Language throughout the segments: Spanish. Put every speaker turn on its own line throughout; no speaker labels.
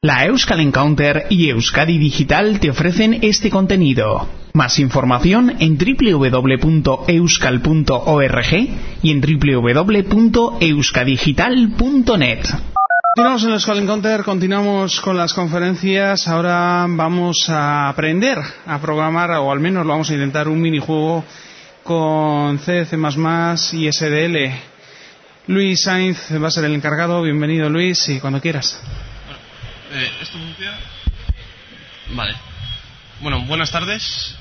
La Euskal Encounter y Euskadi Digital te ofrecen este contenido. Más información en www.euskal.org y en www.euskadigital.net.
Continuamos en el Euskal Encounter, continuamos con las conferencias. Ahora vamos a aprender a programar, o al menos lo vamos a intentar, un minijuego con C, C++ y SDL. Luis Sainz va a ser el encargado. Bienvenido, Luis, y cuando quieras.
¿Esto funciona? Vale. Bueno, buenas tardes.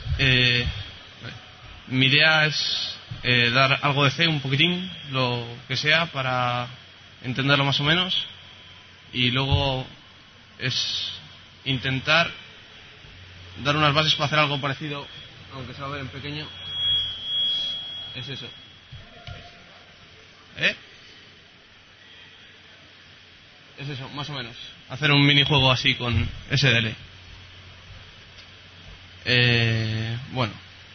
Mi idea es dar algo de C, un poquitín, lo que sea, para entenderlo más o menos. Y luego es intentar dar unas bases para hacer algo parecido, aunque se va a ver en pequeño. Es eso. Es eso, más o menos. Hacer un minijuego así con SDL. Bueno.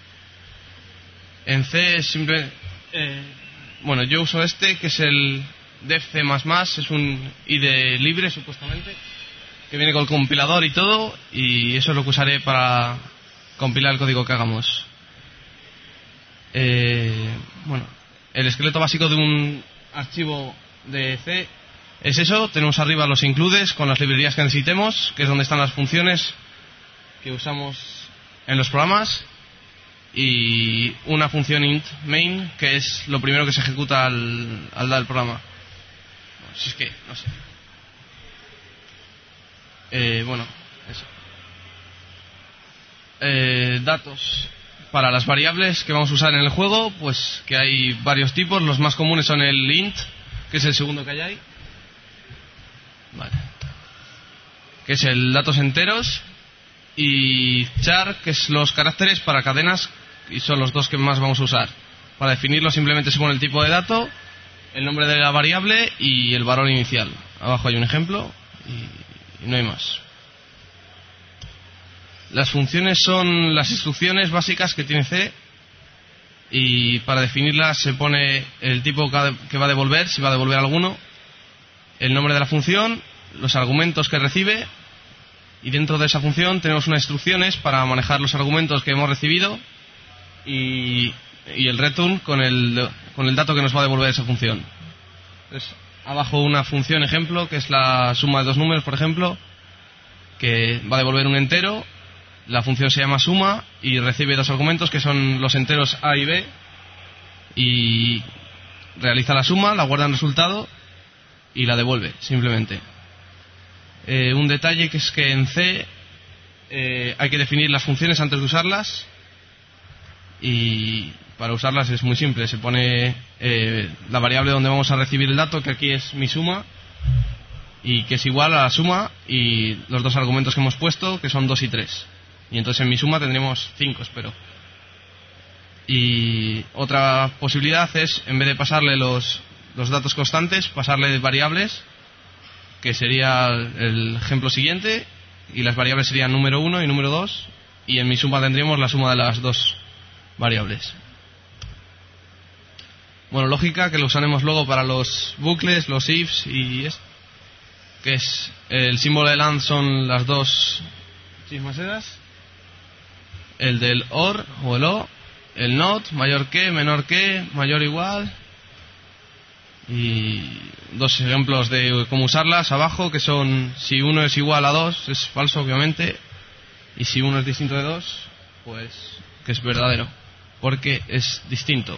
En C es simple. Bueno, yo uso este, que es el Dev C++. Es un IDE libre, supuestamente, que viene con el compilador y todo. Y eso es lo que usaré para compilar el código que hagamos. Bueno, el esqueleto básico de un archivo de C es eso. Tenemos arriba los includes con las librerías que necesitemos, que es donde están las funciones que usamos en los programas, y una función int main, que es lo primero que se ejecuta al dar el programa. Si es que, no sé. Bueno, eso. Datos. Para las variables que vamos a usar en el juego, pues que hay varios tipos. Los más comunes son el int, que es el segundo que hay ahí. Vale. Que es el datos enteros, y char, que es los caracteres para cadenas, y son los dos que más vamos a usar. Para definirlo simplemente se pone el tipo de dato, el nombre de la variable y el valor inicial. Abajo hay un ejemplo y no hay más. Las funciones son las instrucciones básicas que tiene C, y para definirlas se pone el tipo que va a devolver, si va a devolver alguno, el nombre de la función, los argumentos que recibe, y dentro de esa función tenemos unas instrucciones para manejar los argumentos que hemos recibido y el return con el dato que nos va a devolver esa función. Entonces, abajo una función ejemplo, que es la suma de dos números, por ejemplo, que va a devolver un entero. La función se llama suma y recibe dos argumentos, que son los enteros A y B, y realiza la suma, la guarda en resultado y la devuelve, simplemente. Un detalle que es que en C hay que definir las funciones antes de usarlas, y para usarlas es muy simple. Se pone la variable donde vamos a recibir el dato, que aquí es mi suma, y que es igual a la suma y los dos argumentos que hemos puesto, que son 2 y 3. Y entonces en mi suma tendremos 5, espero. Y otra posibilidad es, en vez de pasarle los datos constantes, pasarle variables, que sería el ejemplo siguiente, y las variables serían número 1 y número 2, y en mi suma tendríamos la suma de las dos variables. Bueno, lógica, que lo usaremos luego para los bucles, los ifs, y que es el símbolo del AND, son las dos chismaseras, el del OR o el O, el NOT, mayor que, menor que, mayor o igual, y dos ejemplos de cómo usarlas abajo, que son: si 1 es igual a 2, es falso, obviamente, y si 1 es distinto de 2, pues que es verdadero, porque es distinto.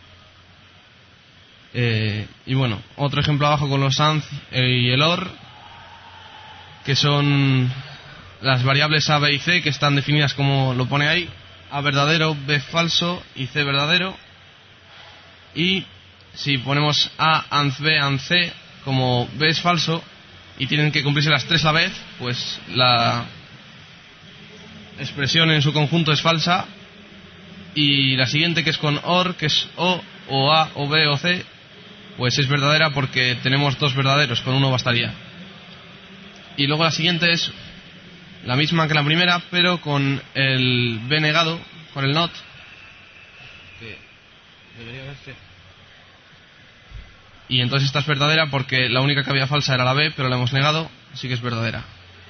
Y bueno, otro ejemplo abajo con los AND y el OR, que son las variables A, B y C, que están definidas como lo pone ahí: A verdadero, B falso y C verdadero. Y si ponemos A, AND B, AND C, como B es falso y tienen que cumplirse las tres a la vez, pues la expresión en su conjunto es falsa. Y la siguiente, que es con OR, que es O A o B o C, pues es verdadera, porque tenemos dos verdaderos, con uno bastaría. Y luego la siguiente es la misma que la primera, pero con el B negado, con el NOT, que debería verse. Y entonces esta es verdadera, porque la única que había falsa era la B, pero la hemos negado, así que es verdadera.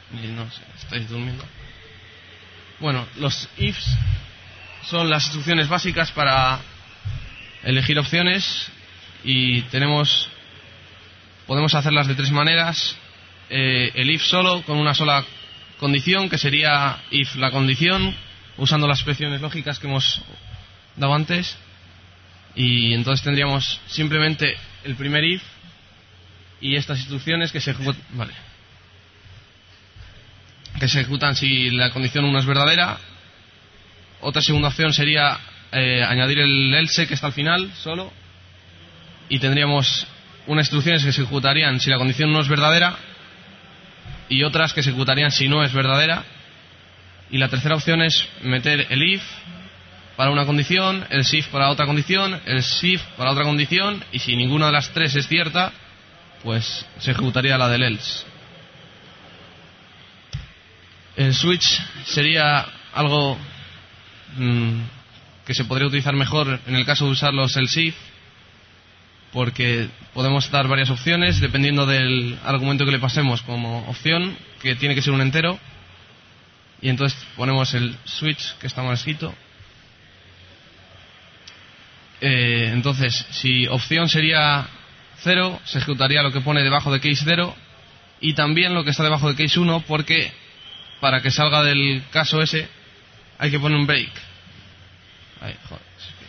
Y no sé, estáis durmiendo. Bueno, los ifs son las instrucciones básicas para elegir opciones y podemos hacerlas de tres maneras. El if solo, con una sola condición, que sería if la condición, usando las expresiones lógicas que hemos dado antes. Y entonces tendríamos simplemente el primer if y estas instrucciones que se ejecutan si la condición 1 es verdadera. Otra segunda opción sería añadir el else, que está al final solo, y tendríamos unas instrucciones que se ejecutarían si la condición no es verdadera y otras que se ejecutarían si no es verdadera. Y la tercera opción es meter el if para una condición, el if para otra condición, el if para otra condición, y si ninguna de las tres es cierta, pues se ejecutaría la del else. El switch sería algo que se podría utilizar mejor en el caso de usar los else if, porque podemos dar varias opciones dependiendo del argumento que le pasemos como opción, que tiene que ser un entero, y entonces ponemos el switch, que está mal escrito. Entonces, si opción sería 0, se ejecutaría lo que pone debajo de case 0 y también lo que está debajo de case 1, porque para que salga del caso ese hay que poner un break. Ahí, joder.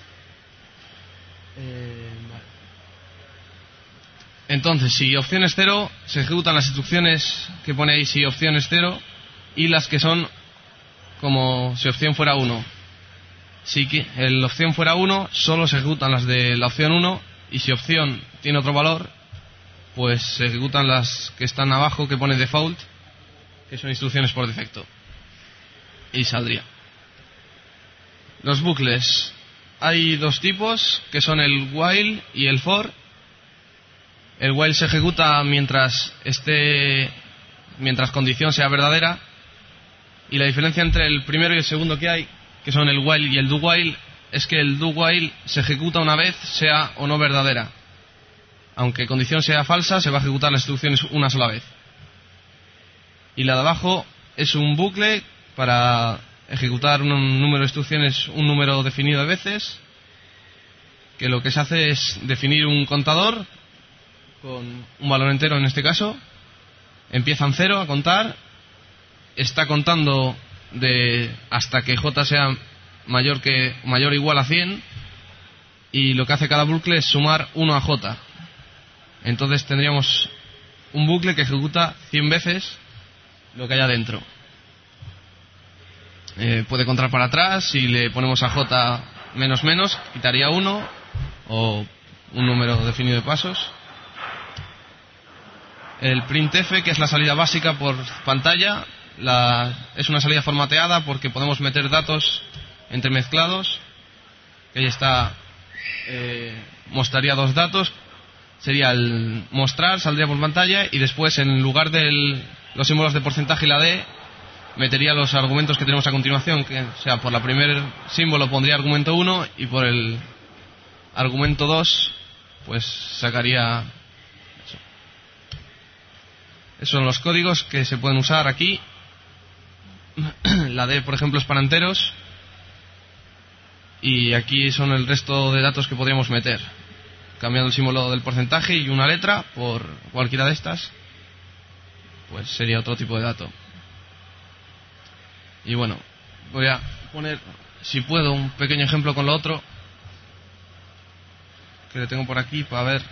Vale. Entonces, si opción es 0, se ejecutan las instrucciones que pone ahí si opción es 0 y las que son como si opción fuera 1. Si la opción fuera 1, solo se ejecutan las de la opción 1, y si opción tiene otro valor, pues se ejecutan las que están abajo, que pone default, que son instrucciones por defecto, y saldría. Los bucles. Hay dos tipos, que son el while y el for. El while se ejecuta mientras condición sea verdadera, y la diferencia entre el primero y el segundo que son el while y el do while, es que el do while se ejecuta una vez, sea o no verdadera. Aunque condición sea falsa, se va a ejecutar las instrucciones una sola vez. Y la de abajo es un bucle para ejecutar un número de instrucciones, un número definido de veces, que lo que se hace es definir un contador con un valor entero en este caso. Empieza en 0 a contar, está contando hasta que j sea mayor o igual a 100, y lo que hace cada bucle es sumar 1 a j. Entonces tendríamos un bucle que ejecuta 100 veces lo que haya dentro. Puede contar para atrás. Si le ponemos a j menos menos, quitaría 1 o un número definido de pasos. El printf, que es la salida básica por pantalla, es una salida formateada porque podemos meter datos entremezclados, que ahí está. Mostraría dos datos, sería el mostrar, saldría por pantalla, y después en lugar de los símbolos de porcentaje y la D, metería los argumentos que tenemos a continuación, que o sea, por el primer símbolo pondría argumento 1 y por el argumento 2 pues sacaría eso. Esos son los códigos que se pueden usar aquí. La D, por ejemplo, es para enteros, y aquí son el resto de datos que podríamos meter, cambiando el símbolo del porcentaje y una letra por cualquiera de estas, pues sería otro tipo de dato. Y bueno, voy a poner, si puedo, un pequeño ejemplo con lo otro, que le tengo por aquí para ver.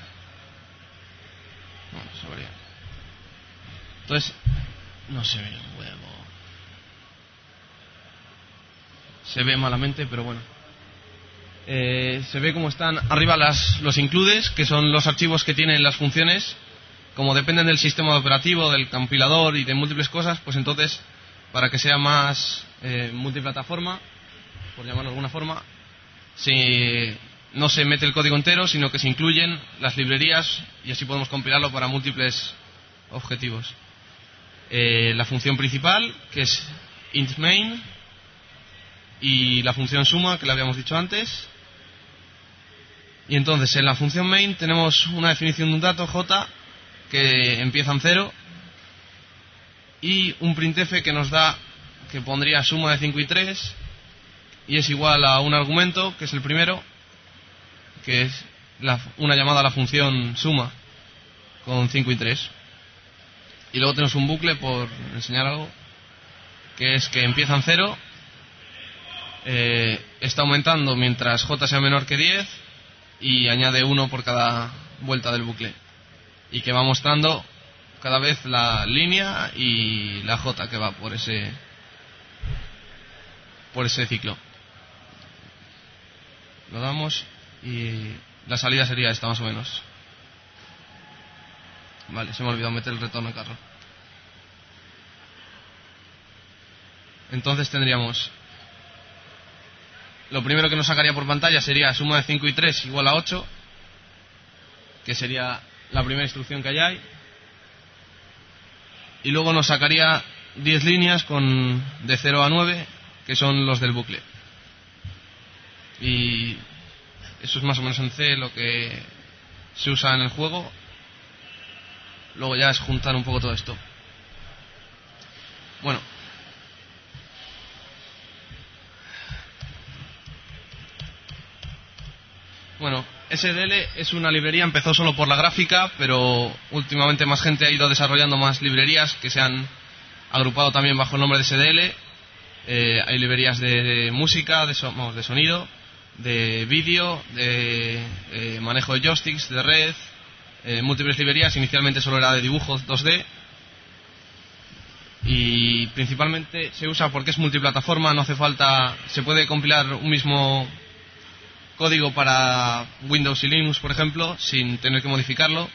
No se vería. Entonces, no se ve un huevo. Se ve malamente, pero bueno. Se ve cómo están arriba los includes, que son los archivos que tienen las funciones. Como dependen del sistema operativo, del compilador y de múltiples cosas, pues entonces, para que sea más multiplataforma, por llamarlo de alguna forma, no se mete el código entero, sino que se incluyen las librerías, y así podemos compilarlo para múltiples objetivos. La función principal, que es int main, y la función suma, que la habíamos dicho antes. Y entonces en la función main tenemos una definición de un dato j, que empieza en 0, y un printf que nos da, que pondría suma de 5 y 3, y es igual a un argumento, que es el primero, que es una llamada a la función suma con 5 y 3. Y luego tenemos un bucle, por enseñar algo, que es que empieza en 0, está aumentando mientras j sea menor que 10 y añade 1 por cada vuelta del bucle, y que va mostrando cada vez la línea y la j que va por ese ciclo. Lo damos y la salida sería esta más o menos. Vale, se me ha olvidado meter el retorno de carro. Entonces tendríamos, lo primero que nos sacaría por pantalla sería suma de 5 y 3 igual a 8, que sería la primera instrucción que hay ahí. Y luego nos sacaría 10 líneas de 0 a 9, que son los del bucle. Y eso es más o menos en C lo que se usa en el juego. Luego ya es juntar un poco todo esto. Bueno, SDL es una librería, empezó solo por la gráfica, pero últimamente más gente ha ido desarrollando más librerías que se han agrupado también bajo el nombre de SDL. Hay librerías de música, de sonido, de vídeo, de manejo de joysticks, de red, múltiples librerías. Inicialmente solo era de dibujos 2D y principalmente se usa porque es multiplataforma, no hace falta, se puede compilar un mismo código para Windows y Linux, por ejemplo, sin tener que modificarlo.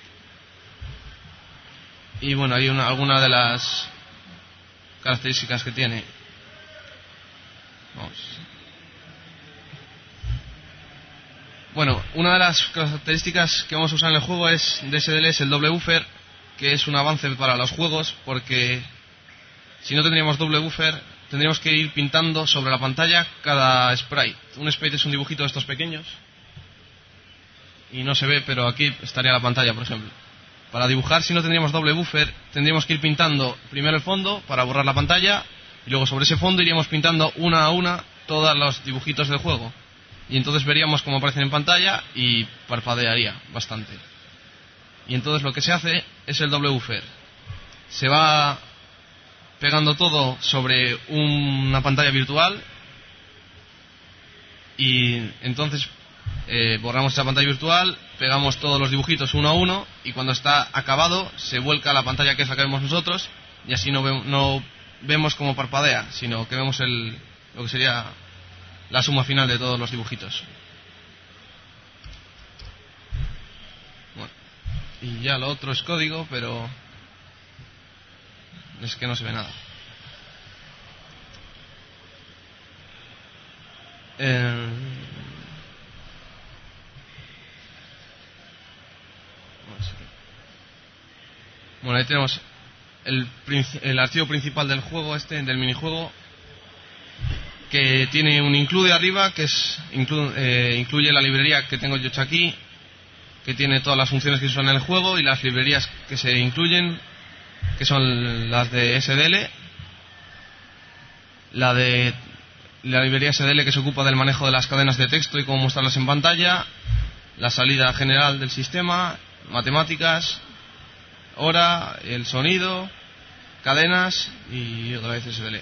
Y bueno, hay algunas de las características que tiene. Vamos. Bueno, una de las características que vamos a usar en el juego de SDL es el doble buffer, que es un avance para los juegos, porque si no tendríamos doble buffer, tendríamos que ir pintando sobre la pantalla cada sprite. Un sprite es un dibujito de estos pequeños y no se ve, pero aquí estaría la pantalla, por ejemplo. Para dibujar, si no tendríamos doble buffer, tendríamos que ir pintando primero el fondo para borrar la pantalla, y luego sobre ese fondo iríamos pintando una a una todos los dibujitos del juego, y entonces veríamos cómo aparecen en pantalla y parpadearía bastante. Y entonces lo que se hace es el doble buffer. Se va pegando todo sobre una pantalla virtual y entonces borramos esa pantalla virtual, pegamos todos los dibujitos uno a uno, y cuando está acabado se vuelca a la pantalla que es la que vemos nosotros, y así no vemos cómo parpadea, sino que vemos lo que sería la suma final de todos los dibujitos. Bueno, y ya lo otro es código, pero es que no se ve nada. Bueno, ahí tenemos el archivo principal del juego, del minijuego, que tiene un include arriba, que incluye la librería que tengo yo hecha aquí, que tiene todas las funciones que se usan en el juego, y las librerías que se incluyen, que son las de SDL, la librería SDL que se ocupa del manejo de las cadenas de texto y cómo mostrarlas en pantalla, la salida general del sistema, matemáticas, hora, el sonido, cadenas y otra vez SDL.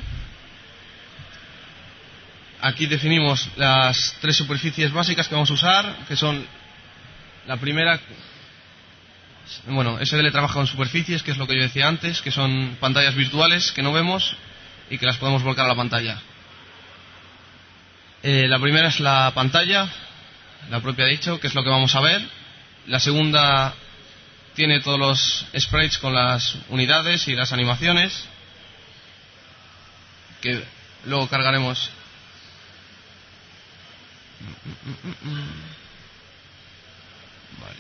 Aquí definimos las tres superficies básicas que vamos a usar, que son la primera. Bueno, SDL trabaja con superficies, que es lo que yo decía antes, que son pantallas virtuales que no vemos y que las podemos volcar a la pantalla. La primera es la pantalla, la propia dicho, que es lo que vamos a ver. La segunda tiene todos los sprites con las unidades y las animaciones, que luego cargaremos. Vale.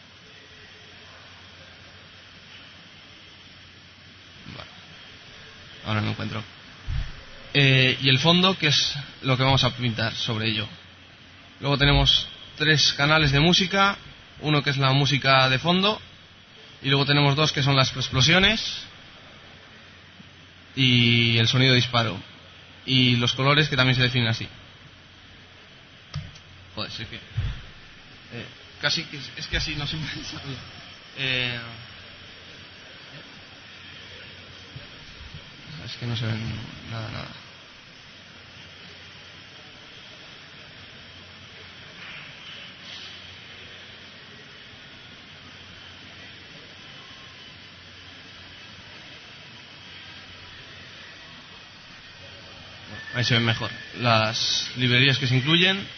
Ahora no encuentro. Y el fondo, que es lo que vamos a pintar sobre ello. Luego tenemos tres canales de música, uno que es la música de fondo, y luego tenemos dos que son las explosiones, y el sonido de disparo. Y los colores que también se definen así. Joder, sí que... casi que es que así no se puede saber. Es que no se ven nada. Ahí se ven mejor las librerías que se incluyen,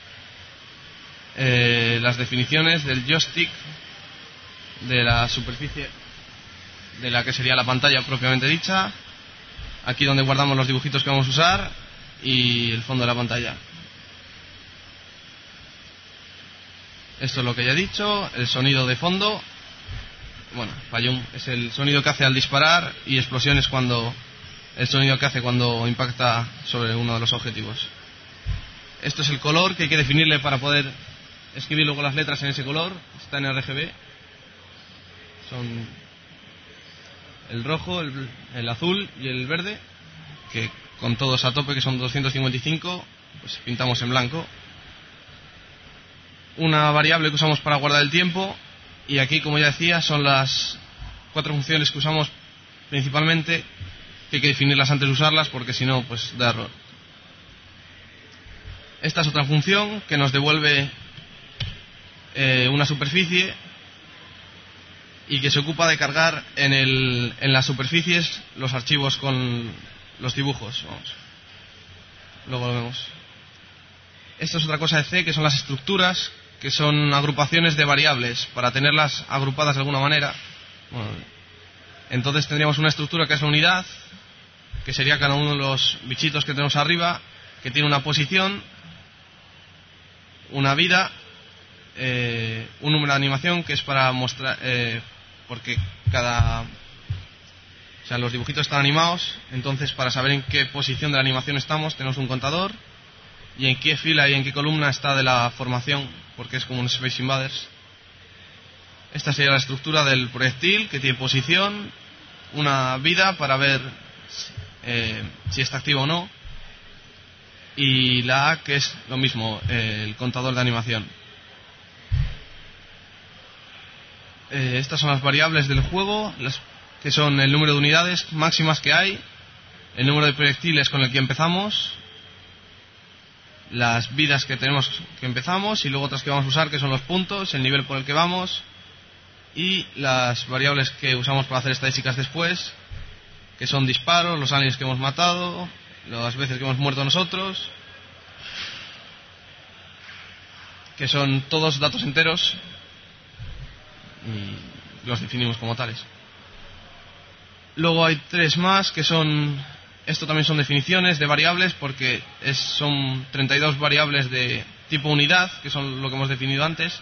las definiciones del joystick, de la superficie de la que sería la pantalla propiamente dicha, aquí donde guardamos los dibujitos que vamos a usar y el fondo de la pantalla. Esto es lo que ya he dicho. El sonido de fondo, bueno, payum, es el sonido que hace al disparar, y explosión es el sonido que hace cuando impacta sobre uno de los objetivos. Esto es el color que hay que definirle para poder escribir luego las letras en ese color. Está en RGB. Son el rojo, el azul y el verde, que con todos a tope, que son 255, pues pintamos en blanco. Una variable que usamos para guardar el tiempo, y aquí, como ya decía, son las 4 funciones que usamos principalmente, que hay que definirlas antes de usarlas, porque si no, pues da error. Esta es otra función que nos devuelve una superficie, y que se ocupa de cargar en las superficies los archivos con los dibujos. Vamos. Luego lo vemos. Esto es otra cosa de C, que son las estructuras, que son agrupaciones de variables para tenerlas agrupadas de alguna manera. Bueno, entonces tendríamos una estructura que es la unidad, que sería cada uno de los bichitos que tenemos arriba, que tiene una posición, una vida, un número de animación, que es para mostrar, porque los dibujitos están animados, entonces para saber en qué posición de la animación estamos tenemos un contador, y en qué fila y en qué columna está de la formación, porque es como un Space Invaders. Esta sería la estructura del proyectil, que tiene posición, una vida para ver si está activo o no, y la A, que es lo mismo, el contador de animación. Estas son las variables del juego, que son el número de unidades máximas que hay, el número de proyectiles con el que empezamos, las vidas que tenemos que empezamos, y luego otras que vamos a usar, que son los puntos, el nivel por el que vamos, y las variables que usamos para hacer estadísticas después, que son disparos, los aliens que hemos matado, las veces que hemos muerto nosotros, que son todos datos enteros, y los definimos como tales. Luego hay 3 más, que son... Esto también son definiciones de variables, porque son 32 variables de tipo unidad, que son lo que hemos definido antes.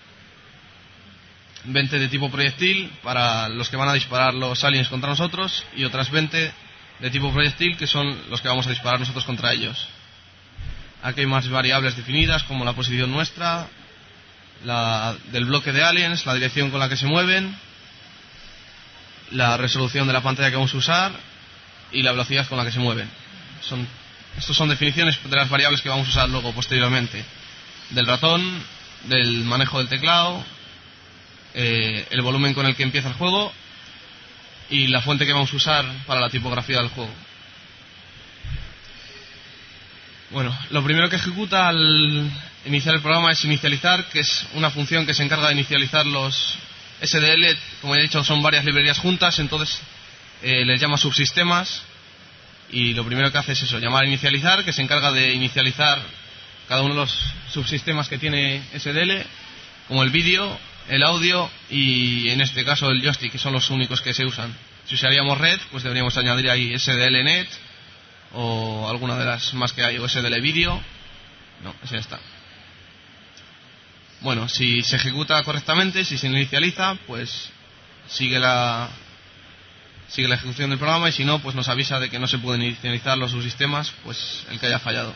20 de tipo proyectil, para los que van a disparar los aliens contra nosotros, y otras 20 de tipo proyectil, que son los que vamos a disparar nosotros contra ellos. Aquí hay más variables definidas, como la posición nuestra, la del bloque de aliens, la dirección con la que se mueven, la resolución de la pantalla que vamos a usar y la velocidad con la que se mueven. Estos son definiciones de las variables que vamos a usar luego posteriormente, del ratón, del manejo del teclado, el volumen con el que empieza el juego y la fuente que vamos a usar para la tipografía del juego. Bueno, lo primero que ejecuta al iniciar el programa es inicializar, que es una función que se encarga de inicializar los SDL. Como ya he dicho, son varias librerías juntas, entonces les llama subsistemas, y lo primero que hace es eso, llamar a inicializar, que se encarga de inicializar cada uno de los subsistemas que tiene SDL, como el vídeo, el audio y en este caso el joystick, que son los únicos que se usan. Si usaríamos red, pues deberíamos añadir ahí SDLNet o alguna de las más que hay, o SDL vídeo. No, ese ya está. Bueno, si se ejecuta correctamente, si se inicializa, pues sigue la ejecución del programa, y si no, pues nos avisa de que no se pueden inicializar los subsistemas, pues el que haya fallado.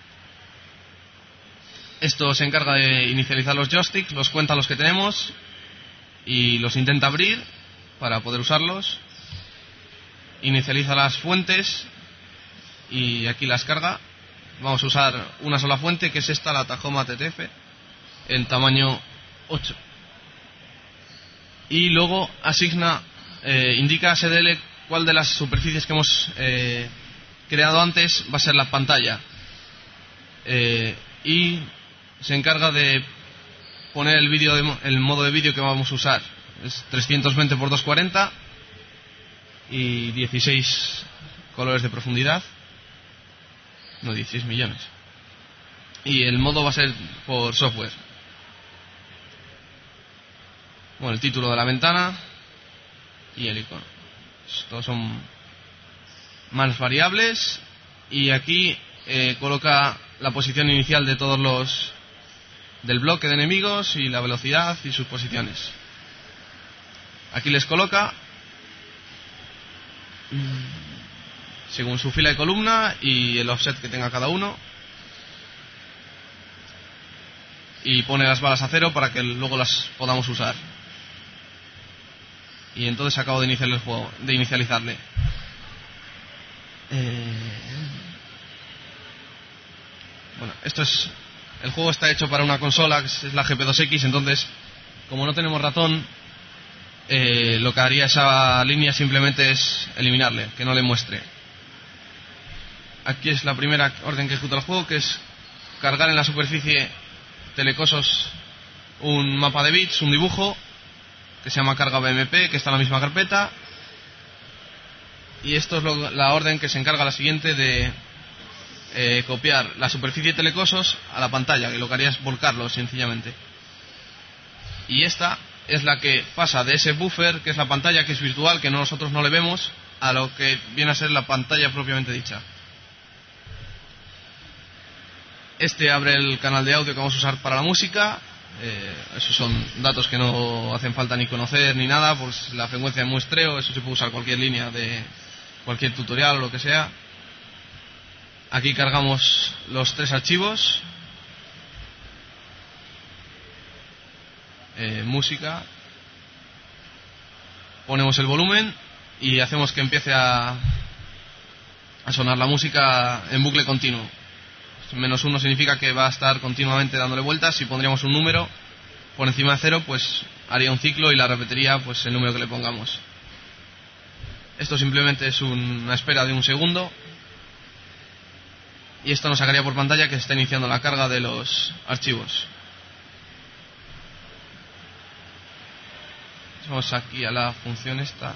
Esto se encarga de inicializar los joysticks, los cuenta los que tenemos y los intenta abrir para poder usarlos. inicializa las fuentes y aquí las carga. Vamos a usar una sola fuente, que es esta, la Tahoma TTF, en tamaño 8. Y luego asigna, indica a SDL cuál de las superficies que hemos creado antes va a ser la pantalla. Y se encarga de poner el modo de vídeo que vamos a usar. Es 320 x 240 y 16 colores de profundidad. No, 16 millones. Y el modo va a ser por software. Bueno, el título de la ventana y el icono. Estos son más variables. Y aquí coloca la posición inicial de todos los del bloque de enemigos y la velocidad y sus posiciones. Aquí les coloca según su fila de columna y el offset que tenga cada uno, y pone las balas a 0 para que luego las podamos usar. Y entonces acabo de iniciar el juego, de inicializarle. Bueno, el juego está hecho para una consola que es la GP2X, entonces como no tenemos ratón, lo que haría esa línea simplemente es eliminarle, que no le muestre. Aquí es la primera orden que ejecuta el juego, que es cargar en la superficie telecosos un mapa de bits, un dibujo que se llama carga BMP, que está en la misma carpeta. Y esto es la orden que se encarga la siguiente de copiar la superficie de telecosos a la pantalla, que lo que haría es volcarlo sencillamente. Y esta es la que pasa de ese buffer, que es la pantalla, que es virtual, que nosotros no le vemos, a lo que viene a ser la pantalla propiamente dicha. Este abre el canal de audio que vamos a usar para la música. Esos son datos que no hacen falta ni conocer ni nada, pues la frecuencia de muestreo, eso se puede usar cualquier línea de cualquier tutorial o lo que sea. Aquí cargamos los 3 archivos. Música. Ponemos el volumen y hacemos que empiece a sonar la música en bucle continuo. -1 significa que va a estar continuamente dándole vueltas. Si pondríamos un número por encima de 0, pues haría un ciclo y la repetiría pues el número que le pongamos. Esto simplemente es una espera de un segundo. Y esto nos sacaría por pantalla que se está iniciando la carga de los archivos. Vamos aquí a la función esta.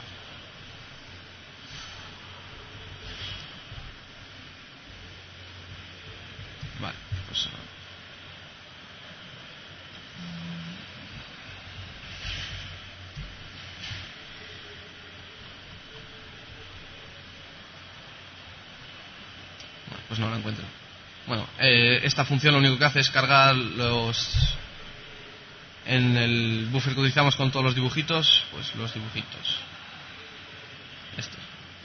Vale, pues pues no la encuentro. Bueno, esta función lo único que hace es cargar en el buffer que utilizamos con todos los dibujitos, pues los dibujitos. Estos.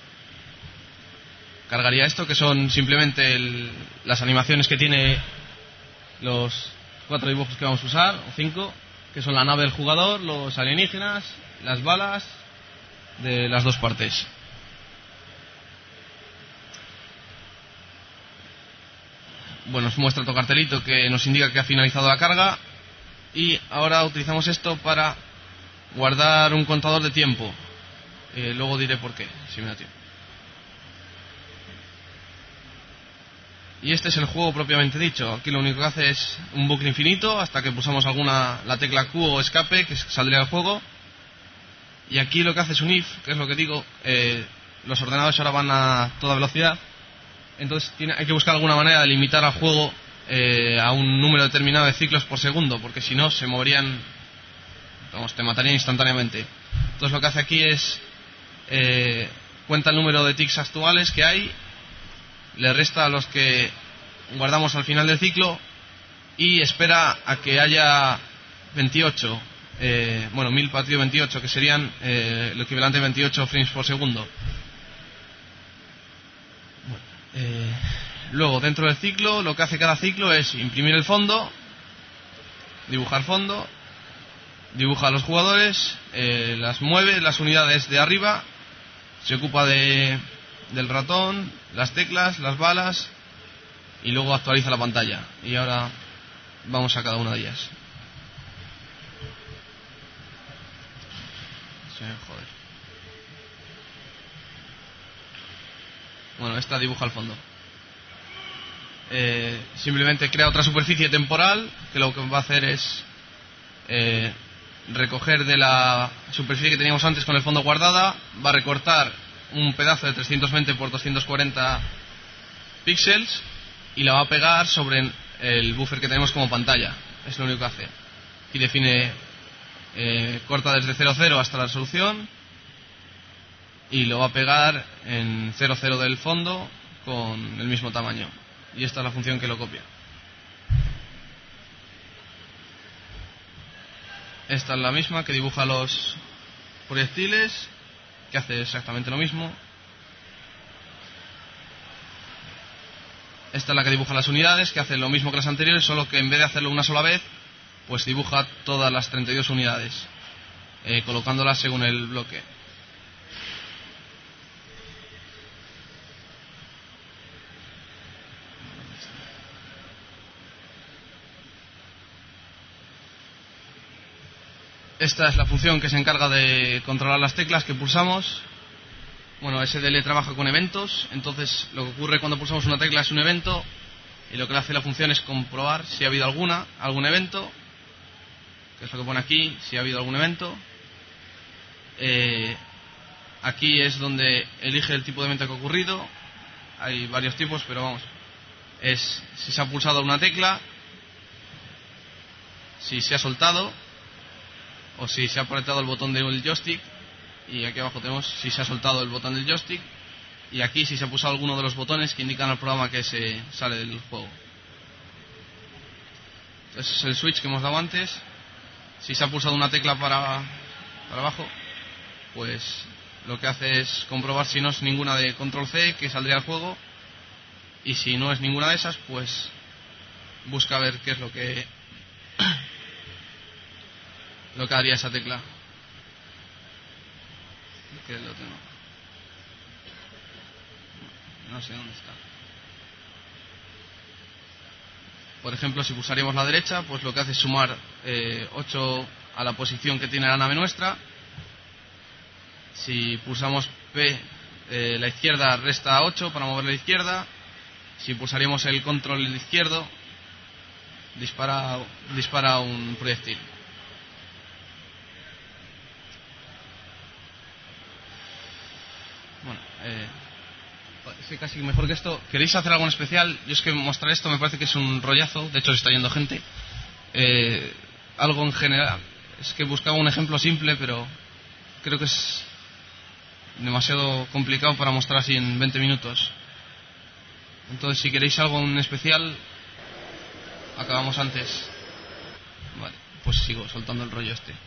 Cargaría esto, que son simplemente las animaciones que tiene los 4 dibujos que vamos a usar, o 5, que son la nave del jugador, los alienígenas, las balas de las 2 partes. Bueno, nos muestra otro cartelito que nos indica que ha finalizado la carga. Y ahora utilizamos esto para guardar un contador de tiempo. Luego diré por qué, si me da tiempo. Y este es el juego propiamente dicho. Aquí lo único que hace es un bucle infinito hasta que pulsamos la tecla Q o escape, que saldría del juego. Y aquí lo que hace es un if, que es lo que digo. Los ordenadores ahora van a toda velocidad. Entonces hay que buscar alguna manera de limitar al juego a un número determinado de ciclos por segundo, porque si no se moverían, te matarían instantáneamente. Entonces lo que hace aquí es cuenta el número de ticks actuales que hay, le resta a los que guardamos al final del ciclo y espera a que haya 28, 1000 partido 28, que serían el equivalente a 28 frames por segundo. Luego, dentro del ciclo, lo que hace cada ciclo es imprimir el fondo, dibujar fondo, dibuja a los jugadores, las mueve, las unidades de arriba se ocupa del ratón, las teclas, las balas y luego actualiza la pantalla. Y ahora vamos a cada una de ellas. Sí, joder. Bueno, esta dibuja el fondo. Simplemente crea otra superficie temporal que lo que va a hacer es recoger de la superficie que teníamos antes con el fondo guardada, va a recortar un pedazo de 320 por 240 píxeles y la va a pegar sobre el buffer que tenemos como pantalla. Es lo único que hace. Y define, corta desde 0,0 hasta la resolución y lo va a pegar en 0,0 del fondo con el mismo tamaño. Y esta es la función que lo copia. Esta es la misma que dibuja los proyectiles, que hace exactamente lo mismo. Esta es la que dibuja las unidades, que hace lo mismo que las anteriores, solo que en vez de hacerlo una sola vez, pues dibuja todas las 32 unidades, colocándolas según el bloque. Esta es la función que se encarga de controlar las teclas que pulsamos. Bueno, SDL trabaja con eventos, entonces lo que ocurre cuando pulsamos una tecla es un evento y lo que le hace la función es comprobar si ha habido algún evento, que es lo que pone aquí, si ha habido algún evento. Aquí es donde elige el tipo de evento que ha ocurrido. Hay varios tipos, pero vamos, es si se ha pulsado una tecla, si se ha soltado o si se ha apretado el botón del joystick. Y aquí abajo tenemos si se ha soltado el botón del joystick. Y aquí si se ha pulsado alguno de los botones que indican al programa que se sale del juego. Ese es el switch que hemos dado antes. Si se ha pulsado una tecla para abajo, pues lo que hace es comprobar si no es ninguna de control C, que saldría al juego. Y si no es ninguna de esas, pues busca ver qué es lo que haría esa tecla. Que lo tengo. No sé dónde está. Por ejemplo, si pulsaríamos la derecha, pues lo que hace es sumar 8 a la posición que tiene la nave nuestra. Si pulsamos P, la izquierda resta 8 para mover la izquierda. Si pulsaríamos el control izquierdo, dispara un proyectil. Bueno, es que casi mejor que esto. ¿Queréis hacer algo en especial? Yo es que mostrar esto me parece que es un rollazo. De hecho, se está yendo gente. Algo en general. Es que buscaba un ejemplo simple, pero creo que es demasiado complicado para mostrar así en 20 minutos. Entonces, si queréis algo en especial, acabamos antes. Vale, pues sigo soltando el rollo este.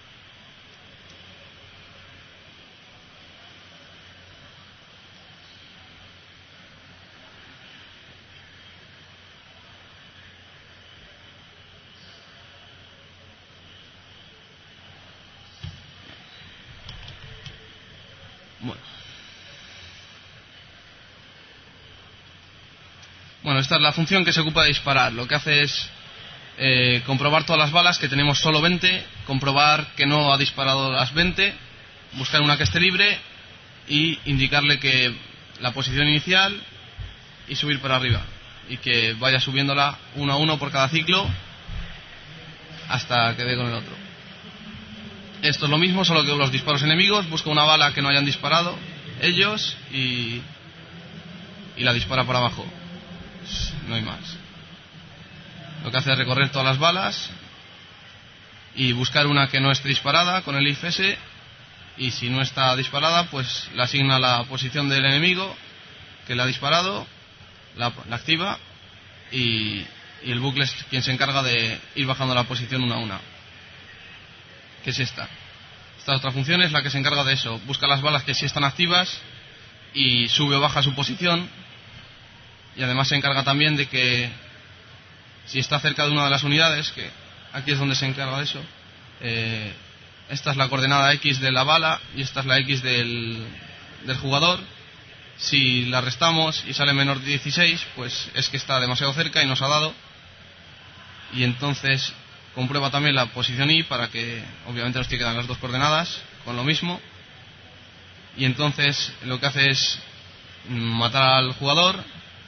Bueno, esta es la función que se ocupa de disparar. Lo que hace es comprobar todas las balas, que tenemos solo 20, comprobar que no ha disparado las 20, buscar una que esté libre y indicarle que la posición inicial y subir para arriba. Y que vaya subiéndola uno a uno por cada ciclo hasta que dé con el otro. Esto es lo mismo, solo que con los disparos enemigos. Busca una bala que no hayan disparado ellos y la dispara para abajo. No hay más. Lo que hace es recorrer todas las balas y buscar una que no esté disparada con el IFS, y si no está disparada, pues le asigna la posición del enemigo que le ha disparado, la activa, y el bucle es quien se encarga de ir bajando la posición una a una, que es esta. Esta otra función es la que se encarga de eso. Busca las balas que sí están activas y sube o baja su posición. Y además se encarga también de que si está cerca de una de las unidades, que aquí es donde se encarga de eso, esta es la coordenada X de la bala y esta es la X del del jugador. Si la restamos y sale menor de 16, pues es que está demasiado cerca y nos ha dado. Y entonces comprueba también la posición Y para que obviamente nos tiene que dar las dos coordenadas con lo mismo. Y entonces lo que hace es matar al jugador,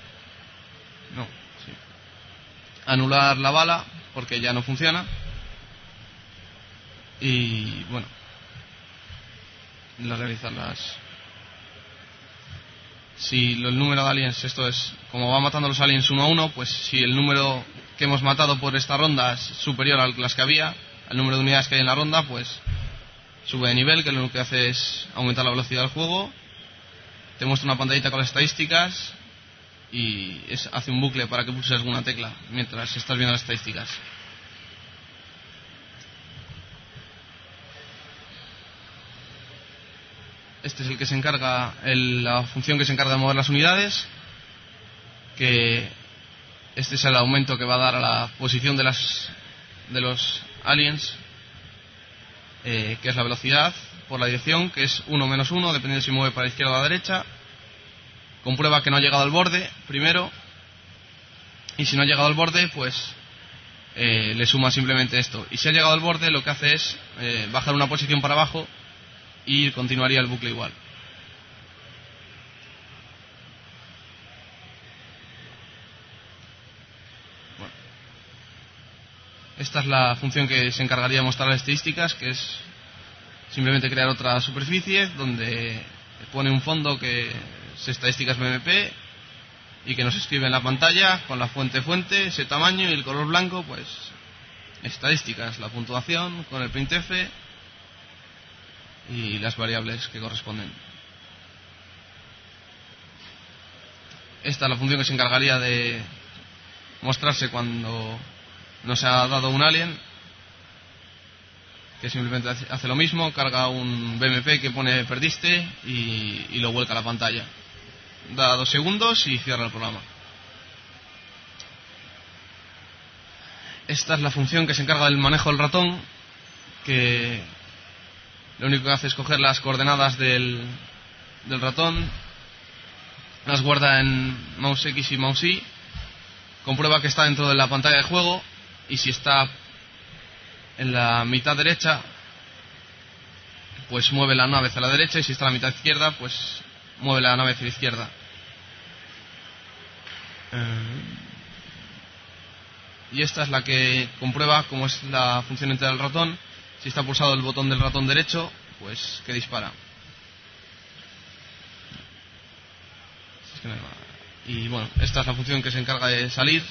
anular la bala porque ya no funciona. Y bueno, realizar las... Si el número de aliens, esto es, como va matando los aliens uno a uno, pues si el número que hemos matado por esta ronda es superior a las que había, al número de unidades que hay en la ronda, pues sube de nivel, que lo único que hace es aumentar la velocidad del juego. Te muestra una pantallita con las estadísticas y hace un bucle para que pulses alguna tecla mientras estás viendo las estadísticas. Este es el que se encarga, la función que se encarga de mover las unidades, que este es el aumento que va a dar a la posición de los aliens, que es la velocidad por la dirección, que es 1 menos 1, dependiendo si mueve para la izquierda o a la derecha. Comprueba que no ha llegado al borde primero, y si no ha llegado al borde, pues le suma simplemente esto. Y si ha llegado al borde, lo que hace es bajar una posición para abajo y continuaría el bucle igual. Bueno, esta es la función que se encargaría de mostrar las estadísticas, que es simplemente crear otra superficie donde pone un fondo que es estadísticas BMP y que nos escribe en la pantalla con la fuente, ese tamaño, y el color blanco, pues estadísticas, la puntuación con el printf y las variables que corresponden. Esta es la función que se encargaría de mostrarse cuando nos ha dado un alien, que simplemente hace lo mismo, carga un BMP que pone perdiste y lo vuelca a la pantalla. Da 2 segundos y cierra el programa. Esta es la función que se encarga del manejo del ratón, que lo único que hace es coger las coordenadas del ratón, las guarda en mouse X y mouse Y, comprueba que está dentro de la pantalla de juego, y si está en la mitad derecha, pues mueve la nave hacia la derecha, y si está en la mitad izquierda, pues mueve la nave hacia la izquierda. Y esta es la que comprueba cómo es la función entera del ratón. Si está pulsado el botón del ratón derecho, pues que dispara. Y bueno, esta es la función que se encarga de salir,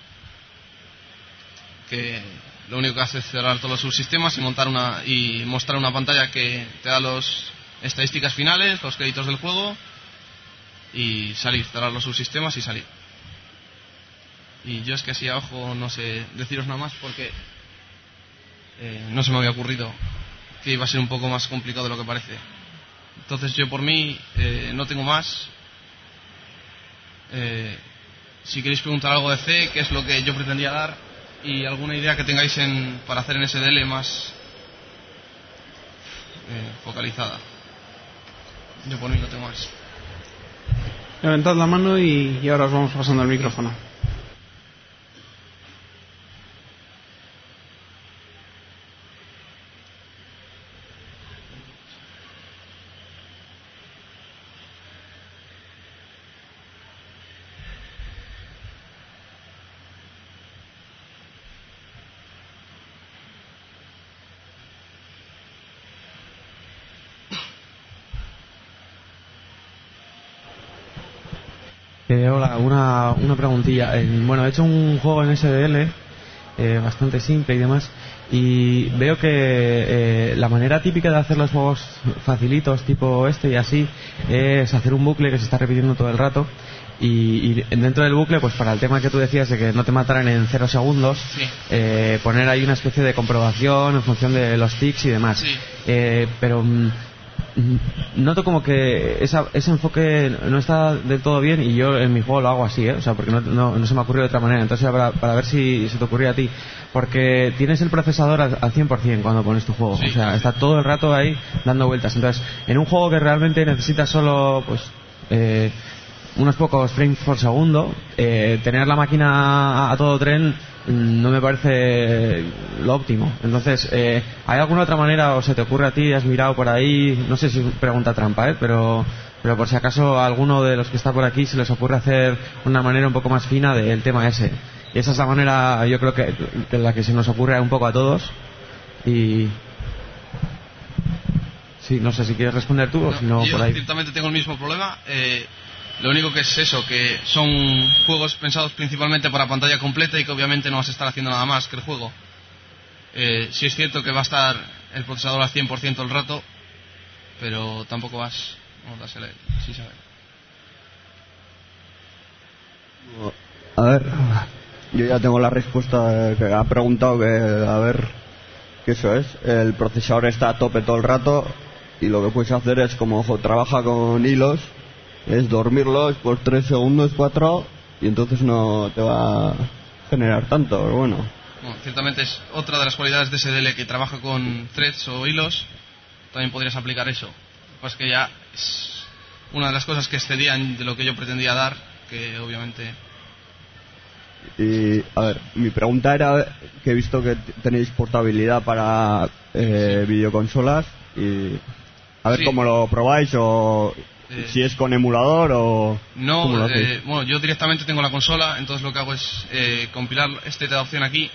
que lo único que hace es cerrar todos los subsistemas y mostrar una pantalla que te da las estadísticas finales, los créditos del juego, y salir, cerrar los subsistemas y salir. Y yo es que así a ojo no sé deciros nada más porque no se me había ocurrido que iba a ser un poco más complicado de lo que parece. Entonces yo por mí no tengo más. Si queréis preguntar algo de C, qué es lo que yo pretendía dar, y alguna idea que tengáis para hacer en SDL más focalizada. Yo por mí no tengo más.
Levantad la mano y ahora os vamos pasando el micrófono.
Hola, una preguntilla. Bueno, he hecho un juego en SDL bastante simple y demás, y veo que la manera típica de hacer los juegos facilitos tipo este y así es hacer un bucle que se está repitiendo todo el rato, y dentro del bucle, pues para el tema que tú decías de que no te mataran en 0 segundos,
sí,
poner ahí una especie de comprobación en función de los tics y demás.
Sí.
Pero noto como que ese enfoque no está del todo bien, y yo en mi juego lo hago así, o sea, porque no se me ha ocurrido de otra manera. Entonces para ver si se te ocurría a ti, porque tienes el procesador al 100% cuando pones tu juego,
sí,
o sea,
sí.
Está todo el rato ahí dando vueltas. Entonces en un juego que realmente necesitas solo pues unos pocos frames por segundo, tener la máquina a todo tren no me parece lo óptimo. Entonces, ¿hay alguna otra manera, o se te ocurre a ti, has mirado por ahí? No sé si es pregunta trampa, pero por si acaso a alguno de los que está por aquí se les ocurre hacer una manera un poco más fina del tema ese. Y esa es la manera, yo creo que la que se nos ocurre un poco a todos. Y sí, no sé si quieres responder tú o si no,
yo
por ahí.
ciertamente tengo el mismo problema. Lo único que es eso, que son juegos pensados principalmente para pantalla completa y que obviamente no vas a estar haciendo nada más que el juego. Sí es cierto que va a estar el procesador al 100% el rato, pero tampoco vas... Vamos a dársele, sí sabe.
A ver, yo ya tengo la respuesta que ha preguntado, que a ver, que eso es, el procesador está a tope todo el rato y lo que puedes hacer es, como trabaja con hilos, es dormirlos por 3 segundos, 4, y entonces no te va a generar tanto, pero bueno.
Bueno, ciertamente es otra de las cualidades de SDL, que trabaja con threads o hilos. También podrías aplicar eso. Pues que ya es una de las cosas que excedían de lo que yo pretendía dar, que obviamente...
Y, a ver, mi pregunta era que he visto que tenéis portabilidad para videoconsolas, y a ver cómo lo probáis, o si es con emulador o...
No, bueno, yo directamente tengo la consola, entonces lo que hago es compilar te da opción aquí,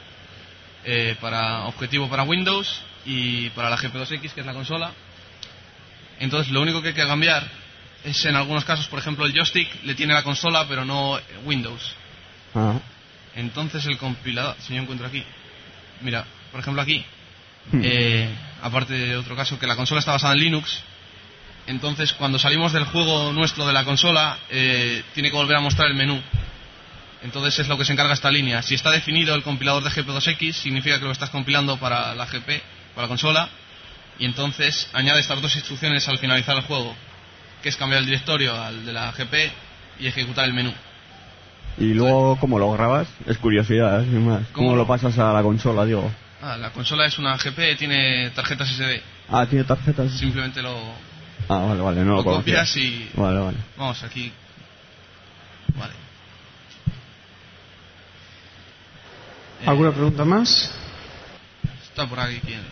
para objetivo para Windows y para la GP2X, que es la consola. Entonces lo único que hay que cambiar es, en algunos casos, por ejemplo, el joystick le tiene la consola pero no Windows.
Ah.
Entonces el compilador, si yo encuentro aquí, mira, por ejemplo aquí, aparte de otro caso, que la consola está basada en Linux. Entonces cuando salimos del juego nuestro de la consola, tiene que volver a mostrar el menú. Entonces es lo que se encarga esta línea. Si está definido el compilador de GP2X, significa que lo estás compilando para la GP, para la consola, y entonces añade estas dos instrucciones al finalizar el juego, que es cambiar el directorio al de la GP y ejecutar el menú.
Y luego, ¿cómo lo grabas? Es curiosidad, sin más. ¿Cómo lo pasas a la consola, digo?
La consola es una GP, tiene tarjetas SD.
Ah, tiene tarjetas.
Simplemente lo...
vale, no lo conocía.
Copias y...
Vale.
Vamos, aquí... Vale.
¿Alguna pregunta más?
Está por aquí, ¿quién?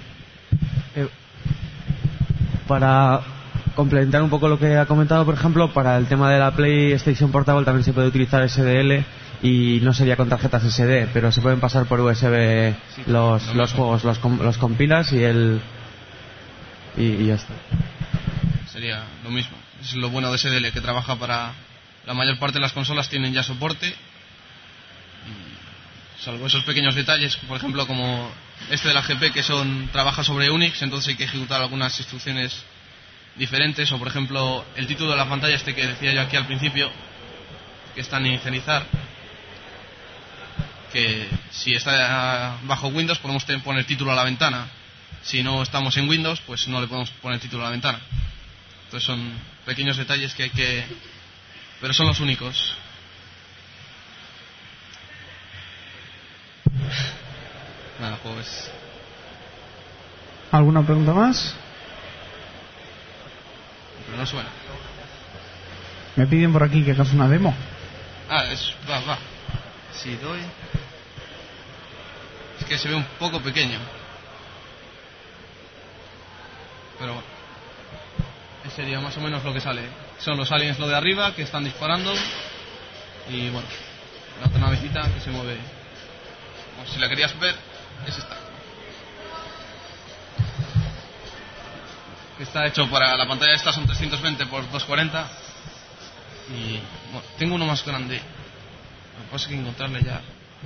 Para complementar un poco lo que ha comentado, por ejemplo, para el tema de la PlayStation Portable también se puede utilizar SDL, y no sería con tarjetas SD, pero se pueden pasar por USB los juegos, los compilas y ya está.
Sería lo mismo. Es lo bueno de SDL, que trabaja para... La mayor parte de las consolas tienen ya soporte, y salvo esos pequeños detalles, por ejemplo, como este de la GP, que trabaja sobre Unix, entonces hay que ejecutar algunas instrucciones diferentes, o por ejemplo el título de la pantalla, que decía yo aquí al principio, que está en inicializar, que si está bajo Windows podemos poner título a la ventana, si no estamos en Windows pues no le podemos poner título a la ventana. Entonces son pequeños detalles que hay que... pero son los únicos. Nada, pues...
¿Alguna pregunta más?
Pero no suena.
Me piden por aquí que hagas una demo.
Va. Si doy... Es que se ve un poco pequeño. Pero bueno. Ese sería más o menos lo que sale. Son los aliens lo de arriba, que están disparando. Y bueno, la otra navecita que se mueve. Bueno, si la querías ver, es esta. Que está hecho para la pantalla esta, son 320 x 240. Y bueno, tengo uno más grande. Lo que pasa es que encontrarle ya...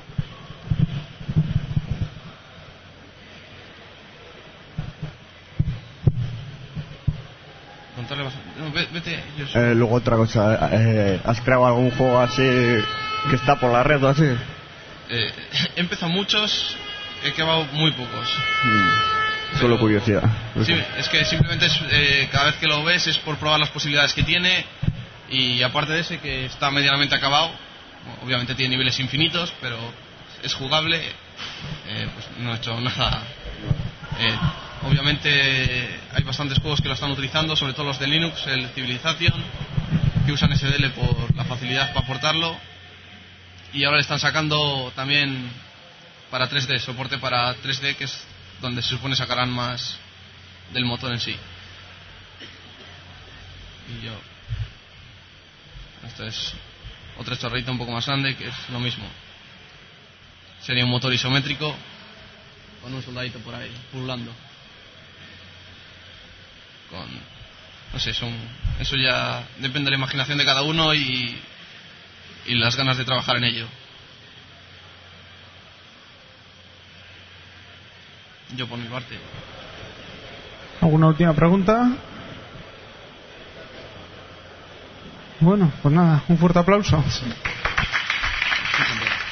Vete.
Luego otra cosa, ¿has creado algún juego así que está por la red o así?
He empezado muchos, he acabado muy pocos.
Solo curiosidad.
Sí, es que simplemente cada vez que lo ves es por probar las posibilidades que tiene, y aparte de ese que está medianamente acabado, obviamente tiene niveles infinitos, pero es jugable, pues no he hecho nada. Obviamente hay bastantes juegos que lo están utilizando, sobre todo los de Linux, el Civilization, que usan SDL por la facilidad para portarlo, y ahora le están sacando también para 3D, soporte para 3D, que es donde se supone sacarán más del motor en sí. Y esto es otra chorrita un poco más grande, que es lo mismo. Sería un motor isométrico con un soldadito por ahí pululando. No sé, eso ya depende de la imaginación de cada uno y las ganas de trabajar en ello. Yo por mi parte.
¿Alguna última pregunta? Bueno, pues nada, un fuerte aplauso.
Sí,